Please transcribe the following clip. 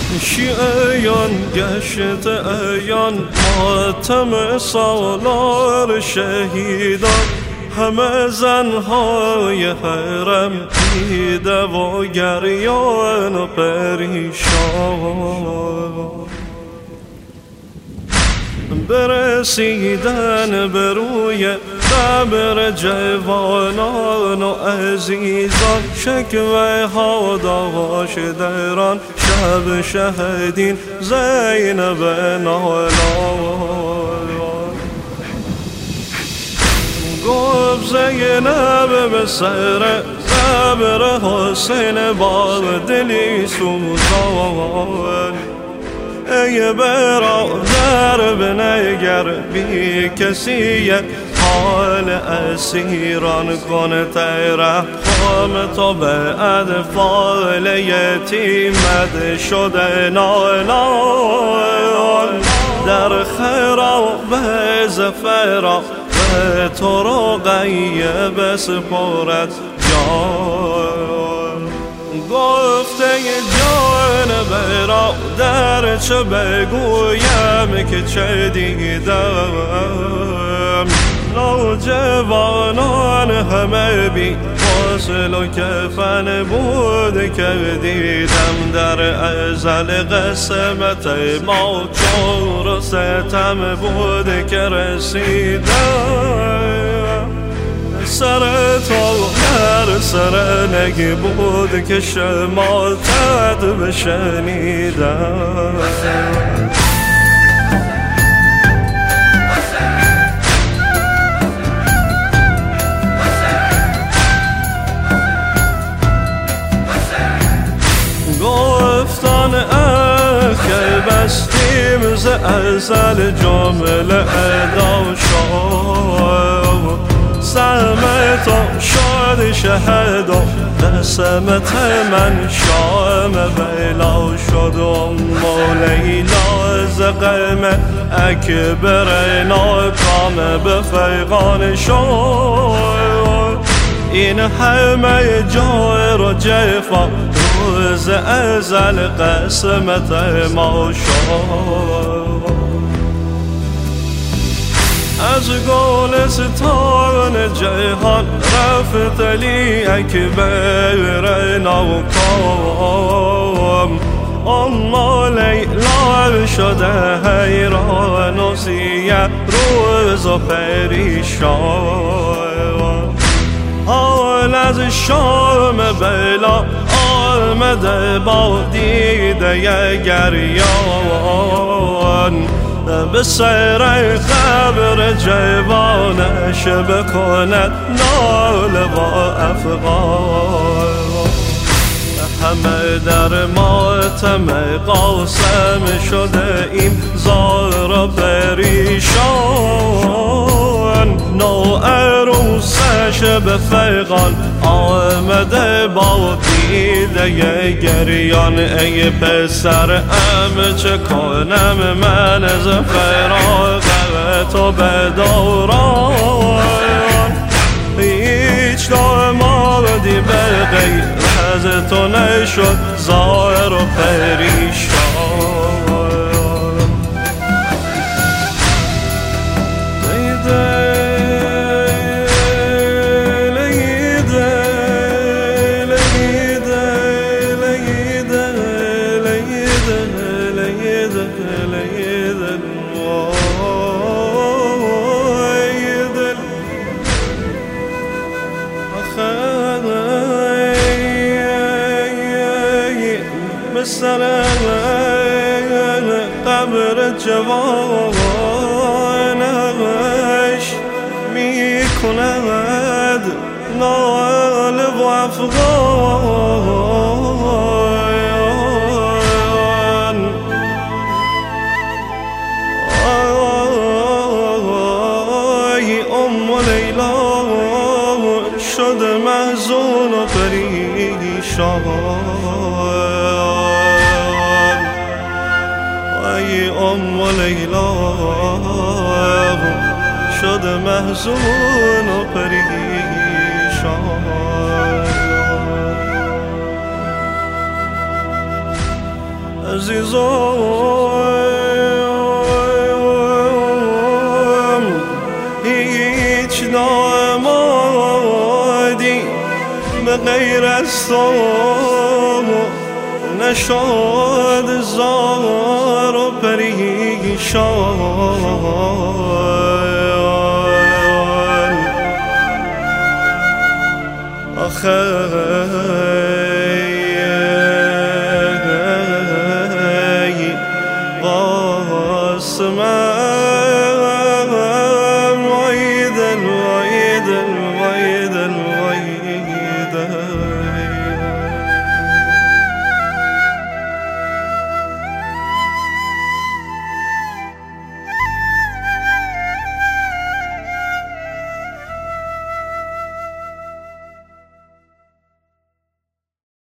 شیعیان گشت ایان ماتم سالار شهیدان، همه زنهای حرم دیده و گریان و پریشان. برسیدن به روی قبر جوانان و عزیزان، شکوه ها داشت دران شب شهدین زینب نالان. گفت زینب به سر قبر حسین با دلی سوزان، ای برادر بنگر بی کسی حال اسیران کن ترحم تو به اطفال یتیمت شده نالان. در خراب زفرا به تو رقیه بسپرد جان. گفته جان برادر چه بگویم که چه دیدم، نوجوانان همه بی غسل و کفن بود که دیدم. در ازل قسمت ما چور و ستم بود که رسیدم. سر تو در سر نگی بود که شماتت بشنیدم. گفتان که بستیم ز ازل جمله ادا شد، سهم تو شد شهد و قسمت من شام بلا شد. و لیلا ز غم اکبر ناکام به فیغان شد، این همه جور و جفا روز ازل قسمت ما شد. از گلستان جهان رفت علی اکبر ناکام، اما لیلا شده حیران و سیه روز و پریشان. حال از شام بلا آمده با دیده گریان، به سر قبر جوانش بکند ناله و افغان. همه در ماتم قاسم شده این زار و پریشان، نو عروسش به فیغان آمده با دیده گریان. ای پسرم چه کنم من از فراق تو به دوران، هیچ دامادی به غیر از تو نشد زار و پریشان. سر قبر جوانش می کند ناله و افغان. آی ام لیلا شد محزون و پریشان، ام لیلا شد محزون و پریشان. عزیزم هیچ نامادی به غیر از تو نشد زار و پریشان. آخه قاسم